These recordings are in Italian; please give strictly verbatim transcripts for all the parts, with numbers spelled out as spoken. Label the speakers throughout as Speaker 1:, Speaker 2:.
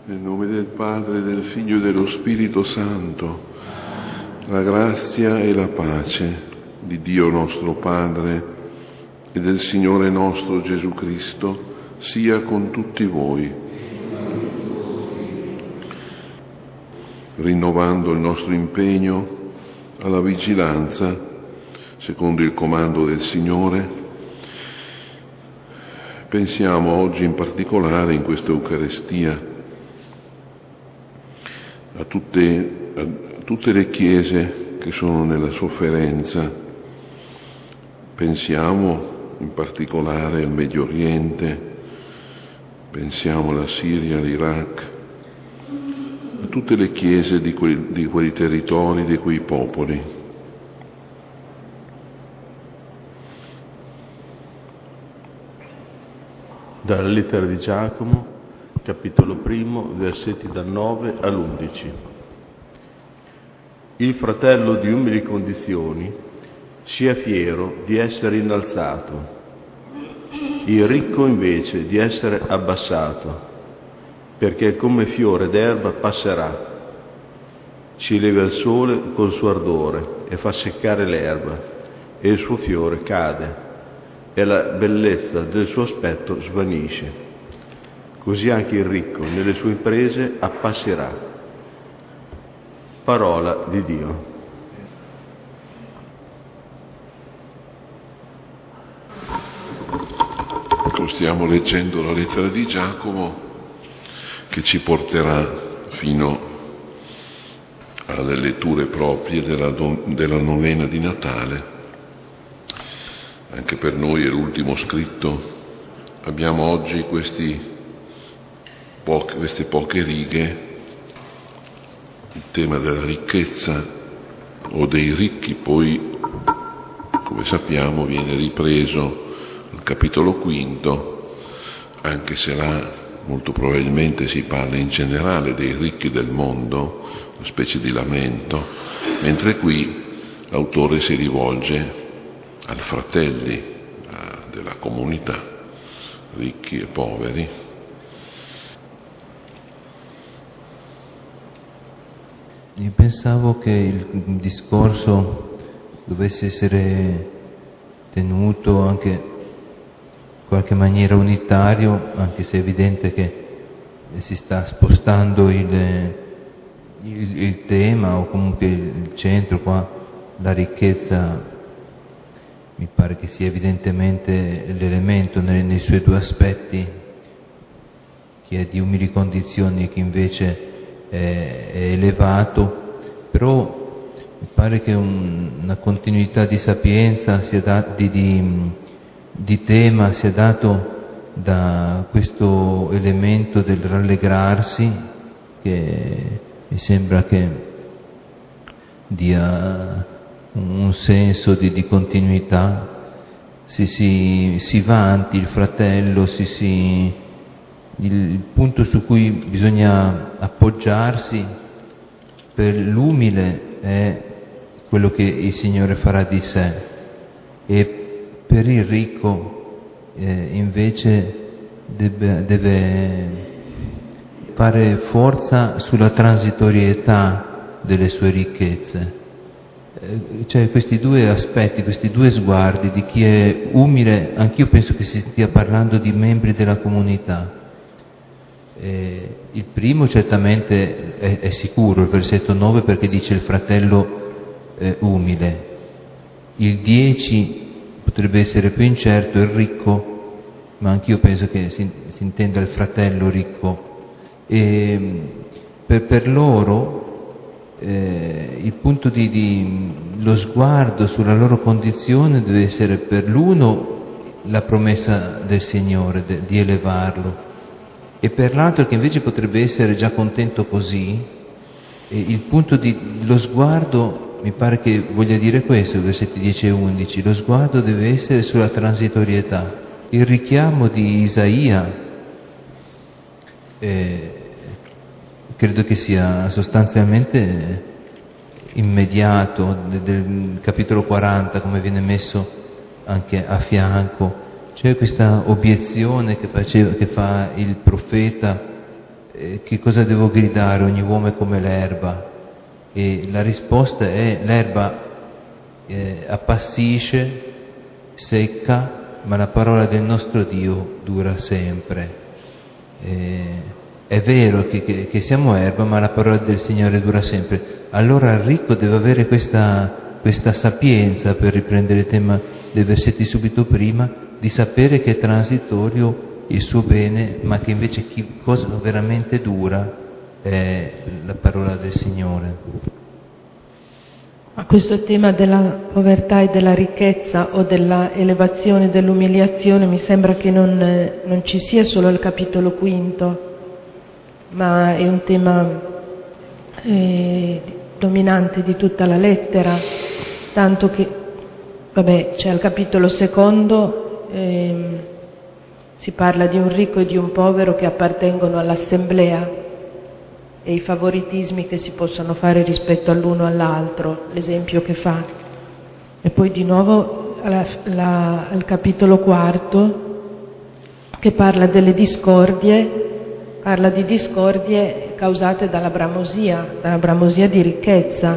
Speaker 1: Nel nome del Padre, del Figlio e dello Spirito Santo, la grazia e la pace di Dio nostro Padre e del Signore nostro Gesù Cristo sia con tutti voi, rinnovando il nostro impegno alla vigilanza, secondo il comando del Signore. Pensiamo oggi in particolare in questa Eucaristia a tutte, a tutte le chiese che sono nella sofferenza. Pensiamo in particolare al Medio Oriente, pensiamo alla Siria, all'Iraq, a tutte le chiese di quei, di quei territori, di quei popoli.
Speaker 2: Dalla lettera di Giacomo, capitolo primo, versetti dal nove all'undici. Il fratello di umili condizioni sia fiero di essere innalzato, il ricco invece di essere abbassato, perché come fiore d'erba passerà. Si leva il sole col suo ardore e fa seccare l'erba, e il suo fiore cade, e la bellezza del suo aspetto svanisce. Così anche il ricco nelle sue imprese appasserà. Parola di Dio.
Speaker 1: Stiamo leggendo la lettera di Giacomo che ci porterà fino alle letture proprie della, della novena di Natale. Anche per noi è l'ultimo scritto. Abbiamo oggi questi poche, queste poche righe, il tema della ricchezza o dei ricchi, poi, come sappiamo, viene ripreso al capitolo quinto, anche se là molto probabilmente si parla in generale dei ricchi del mondo, una specie di lamento, mentre qui l'autore si rivolge ai fratelli della comunità, ricchi e poveri.
Speaker 3: Io pensavo che il discorso dovesse essere tenuto anche in qualche maniera unitario, anche se è evidente che si sta spostando il, il, il tema o comunque il centro qua, la ricchezza mi pare che sia evidentemente l'elemento nei, nei suoi due aspetti, chi è di umili condizioni e chi invece è, è elevato, però mi pare che un, una continuità di sapienza sia da, di, di, di tema sia dato da questo elemento del rallegrarsi, che mi sembra che dia un senso di, di continuità. Si, si, si vanti il fratello, si, si, il punto su cui bisogna appoggiarsi per l'umile è quello che il Signore farà di sé, e per il ricco eh, invece deve, deve fare forza sulla transitorietà delle sue ricchezze. Cioè questi due aspetti, questi due sguardi di chi è umile, anch'io penso che si stia parlando di membri della comunità. Eh, il primo certamente è, è sicuro, il versetto nove, perché dice il fratello eh, umile. Il dieci potrebbe essere più incerto, il ricco, ma anch'io penso che si, si intenda il fratello ricco. E per, per loro Eh, il punto di, di lo sguardo sulla loro condizione deve essere per l'uno la promessa del Signore de, di elevarlo, e per l'altro, che invece potrebbe essere già contento così, eh, il punto di lo sguardo mi pare che voglia dire questo, versetti dieci e undici, lo sguardo deve essere sulla transitorietà. Il richiamo di Isaia eh, credo che sia sostanzialmente immediato, del capitolo quaranta, come viene messo anche a fianco. C'è questa obiezione che, faceva, che fa il profeta eh, che cosa devo gridare? Ogni uomo è come l'erba. E la risposta è: l'erba eh, appassisce, secca, ma la parola del nostro Dio dura sempre. Eh, è vero che, che, che siamo erba, ma la parola del Signore dura sempre. Allora il ricco deve avere questa, questa sapienza, per riprendere il tema dei versetti subito prima, di sapere che è transitorio il suo bene, ma che invece chi, cosa veramente dura è la parola del Signore.
Speaker 4: Ma questo tema della povertà e della ricchezza, o della elevazione e dell'umiliazione, mi sembra che non, eh, non ci sia solo al capitolo quinto, ma è un tema eh, dominante di tutta la lettera, tanto che, vabbè, c'è al capitolo secondo, eh, si parla di un ricco e di un povero che appartengono all'assemblea, e i favoritismi che si possono fare rispetto all'uno all'altro, l'esempio che fa. E poi di nuovo alla, la, al capitolo quarto, che parla delle discordie, parla di discordie causate dalla bramosia, dalla bramosia di ricchezza.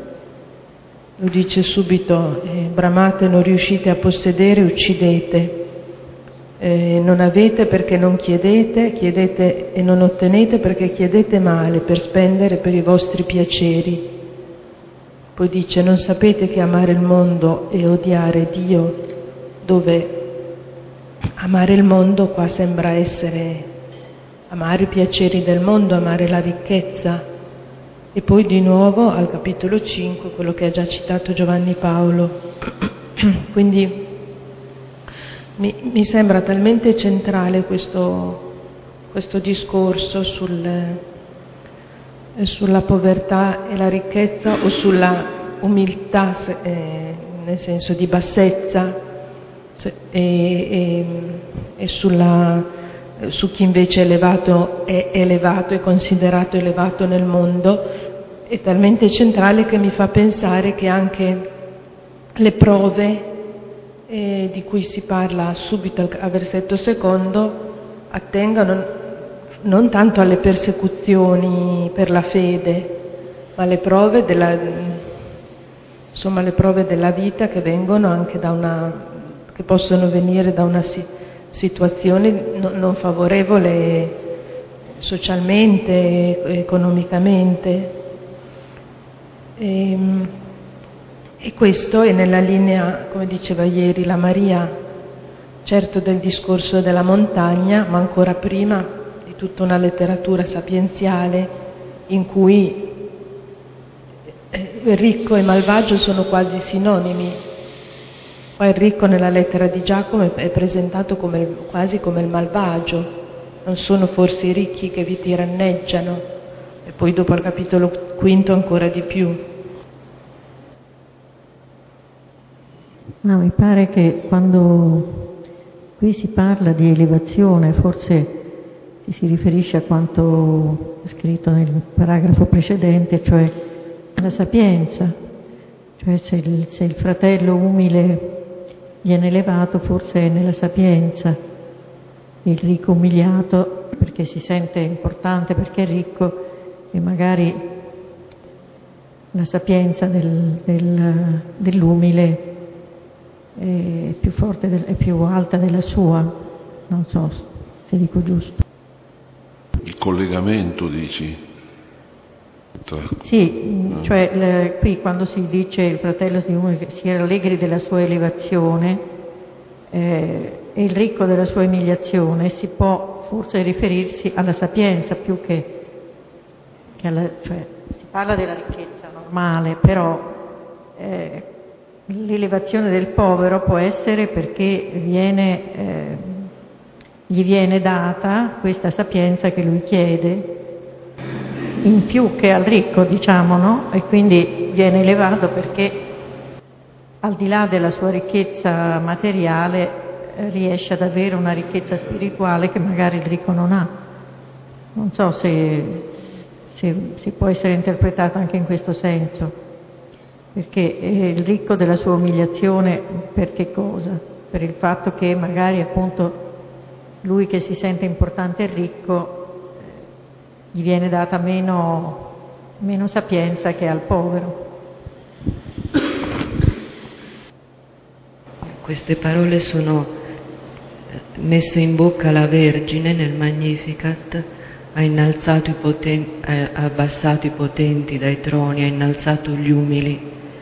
Speaker 4: Lo dice subito: eh, bramate, non riuscite a possedere, uccidete. Eh, non avete perché non chiedete, chiedete e non ottenete perché chiedete male, per spendere per i vostri piaceri. Poi dice: non sapete che amare il mondo e odiare Dio, dove amare il mondo qua sembra essere amare i piaceri del mondo, amare la ricchezza. E poi di nuovo al capitolo cinque, quello che ha già citato Giovanni Paolo. Quindi Mi, mi sembra talmente centrale questo, questo discorso sul, eh, sulla povertà e la ricchezza, o sulla umiltà, eh, nel senso di bassezza, e, e, e sulla, su chi invece è elevato, è elevato, è considerato elevato nel mondo, è talmente centrale che mi fa pensare che anche le prove Eh, di cui si parla subito al, al versetto secondo attengono non tanto alle persecuzioni per la fede, ma alle prove della, insomma, le prove della vita che vengono anche da una, che possono venire da una si, situazione no, non favorevole socialmente, economicamente. E, E questo è nella linea, come diceva ieri la Maria, certo del discorso della montagna, ma ancora prima di tutta una letteratura sapienziale in cui il ricco e malvagio sono quasi sinonimi. Poi il ricco nella lettera di Giacomo è presentato come, quasi come il malvagio, non sono forse i ricchi che vi tiranneggiano, e poi dopo al capitolo quinto ancora di più.
Speaker 5: No, mi pare che quando qui si parla di elevazione, forse ci si riferisce a quanto è scritto nel paragrafo precedente, cioè alla sapienza, cioè se il, se il fratello umile viene elevato, forse è nella sapienza, il ricco umiliato perché si sente importante, perché è ricco, e magari la sapienza del, del, dell'umile è più forte, del, è più alta della sua, non so se dico giusto.
Speaker 1: Il collegamento, dici? Tra...
Speaker 5: Sì, eh. cioè le, qui quando si dice il fratello di uno che si rallegri della sua elevazione eh, e il ricco della sua umiliazione, si può forse riferirsi alla sapienza più che, che alla, cioè si parla della ricchezza normale, però eh, l'elevazione del povero può essere perché viene, eh, gli viene data questa sapienza che lui chiede, in più che al ricco, diciamo, no? E quindi viene elevato perché al di là della sua ricchezza materiale eh, riesce ad avere una ricchezza spirituale che magari il ricco non ha. Non so se, se, se può essere interpretata anche in questo senso. Perché il ricco della sua umiliazione, per che cosa? Per il fatto che magari appunto lui che si sente importante e ricco gli viene data meno, meno sapienza che al povero.
Speaker 6: Queste parole sono messe in bocca alla Vergine nel Magnificat: ha innalzato i potenti, ha abbassato i potenti dai troni, ha innalzato gli umili.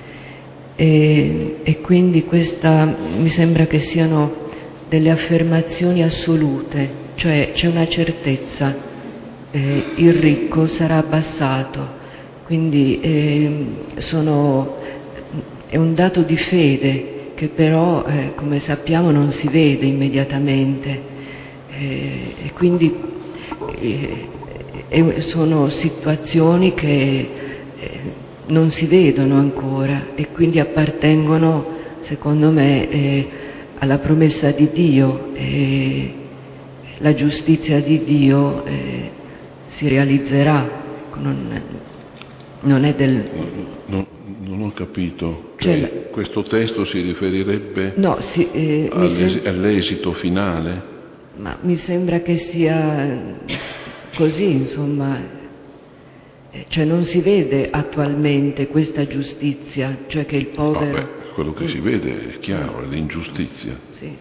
Speaker 6: E, e quindi questa mi sembra che siano delle affermazioni assolute, cioè c'è una certezza, eh, il ricco sarà abbassato, quindi eh, sono, è un dato di fede che però, eh, come sappiamo, non si vede immediatamente, eh, e quindi eh, eh, sono situazioni che eh, non si vedono ancora e quindi appartengono, secondo me, eh, alla promessa di Dio, e la giustizia di Dio eh, si realizzerà. Non, non è del...
Speaker 1: Non, non ho capito.
Speaker 6: Cioè,
Speaker 1: cioè, questo testo si riferirebbe
Speaker 6: no, sì, eh,
Speaker 1: all'es-
Speaker 6: sem-
Speaker 1: all'esito finale?
Speaker 6: Ma mi sembra che sia così, insomma. Cioè non si vede attualmente questa giustizia, cioè che il povero...
Speaker 1: Vabbè, quello che si vede è chiaro, è l'ingiustizia.
Speaker 6: Sì.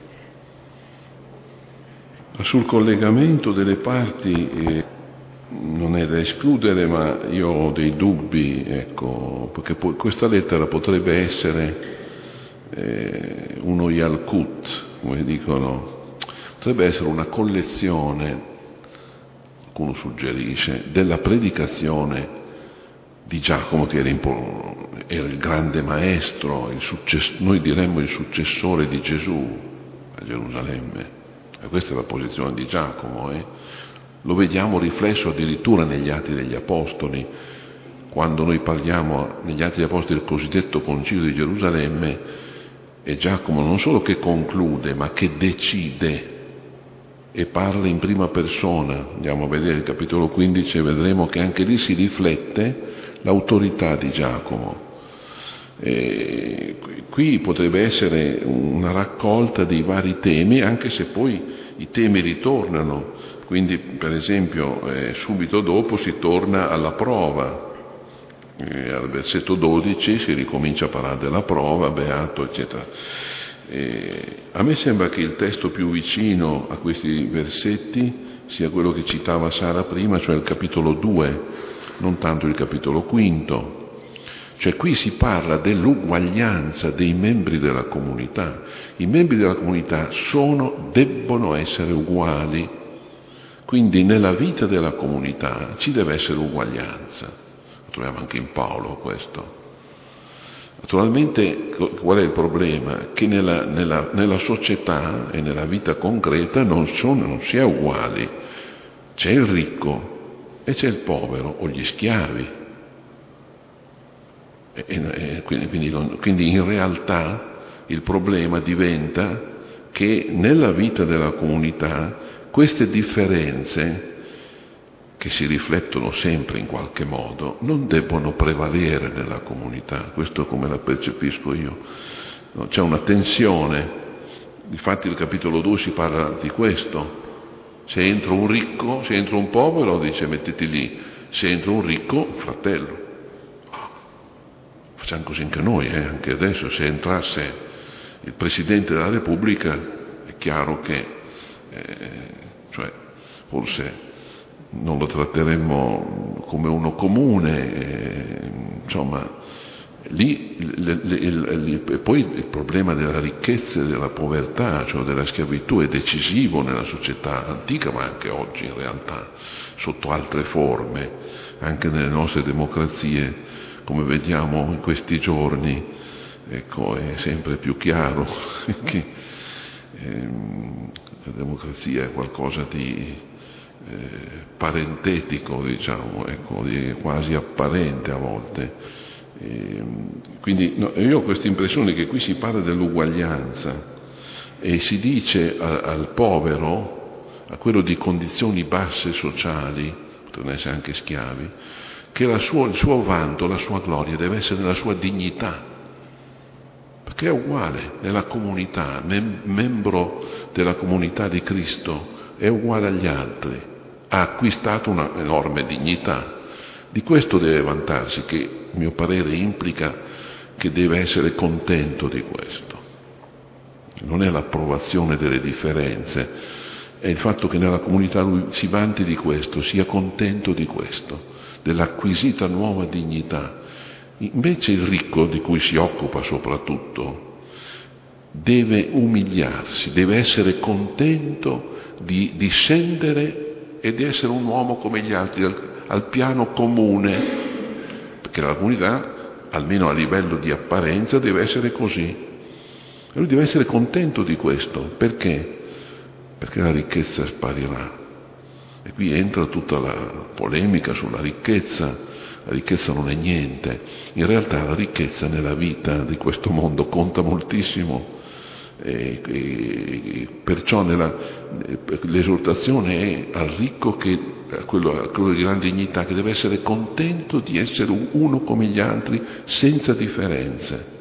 Speaker 1: Sul collegamento delle parti eh, non è da escludere, ma io ho dei dubbi, ecco, perché po- questa lettera potrebbe essere eh, uno Yalkut, come dicono, potrebbe essere una collezione, qualcuno suggerisce, della predicazione di Giacomo, che era, impo- era il grande maestro, il success- noi diremmo il successore di Gesù a Gerusalemme. E questa è la posizione di Giacomo, eh? Lo vediamo riflesso addirittura negli Atti degli Apostoli, quando noi parliamo negli Atti degli Apostoli del cosiddetto Concilio di Gerusalemme, e Giacomo non solo che conclude, ma che decide e parla in prima persona. Andiamo a vedere il capitolo quindici e vedremo che anche lì si riflette l'autorità di Giacomo. E qui potrebbe essere una raccolta dei vari temi, anche se poi i temi ritornano. Quindi, per esempio, eh, subito dopo si torna alla prova. Eh, al versetto dodici si ricomincia a parlare della prova, beato, eccetera. Eh, a me sembra che il testo più vicino a questi versetti sia quello che citava Sara prima, cioè il capitolo due, non tanto il capitolo quinto. Cioè qui si parla dell'uguaglianza dei membri della comunità. I membri della comunità sono, debbono essere uguali, quindi nella vita della comunità ci deve essere uguaglianza. Lo troviamo anche in Paolo questo. Naturalmente qual è il problema? Che nella, nella, nella società e nella vita concreta non, sono, non si è uguali. C'è il ricco e c'è il povero o gli schiavi. E, e, quindi, quindi, quindi in realtà il problema diventa che nella vita della comunità queste differenze, che si riflettono sempre in qualche modo, non debbono prevalere nella comunità. Questo come la percepisco io. No, c'è una tensione, infatti il capitolo due si parla di questo. Se entra un ricco, se entra un povero, dice mettiti lì, se entra un ricco, fratello. Facciamo così anche noi, eh? Anche adesso, se entrasse il Presidente della Repubblica, è chiaro che, eh, cioè, forse non lo tratteremmo come uno comune, eh, insomma, lì, le, le, le, e poi il problema della ricchezza e della povertà, cioè della schiavitù, è decisivo nella società antica, ma anche oggi in realtà, sotto altre forme, anche nelle nostre democrazie. Come vediamo in questi giorni, ecco, è sempre più chiaro che ehm, la democrazia è qualcosa di eh, parentetico, diciamo, ecco, di quasi apparente a volte. E, quindi no, io ho questa impressione che qui si parla dell'uguaglianza e si dice a, al povero, a quello di condizioni basse sociali, potrebbero essere anche schiavi, che la sua, il suo vanto, la sua gloria deve essere nella sua dignità, perché è uguale nella comunità, mem- membro della comunità di Cristo, è uguale agli altri, ha acquistato una enorme dignità. Di questo deve vantarsi, che a mio parere implica che deve essere contento di questo. Non è l'approvazione delle differenze, è il fatto che nella comunità lui si vanti di questo, sia contento di questo, dell'acquisita nuova dignità. Invece il ricco, di cui si occupa soprattutto, deve umiliarsi, deve essere contento di discendere e di essere un uomo come gli altri, al, al piano comune, perché la comunità, almeno a livello di apparenza, deve essere così. E lui deve essere contento di questo. Perché? Perché la ricchezza sparirà. E qui entra tutta la polemica sulla ricchezza. La ricchezza non è niente. In realtà la ricchezza nella vita di questo mondo conta moltissimo. E, e, perciò nella, l'esortazione è al ricco, che, a quello, a quello di grande dignità, che deve essere contento di essere uno come gli altri, senza differenze.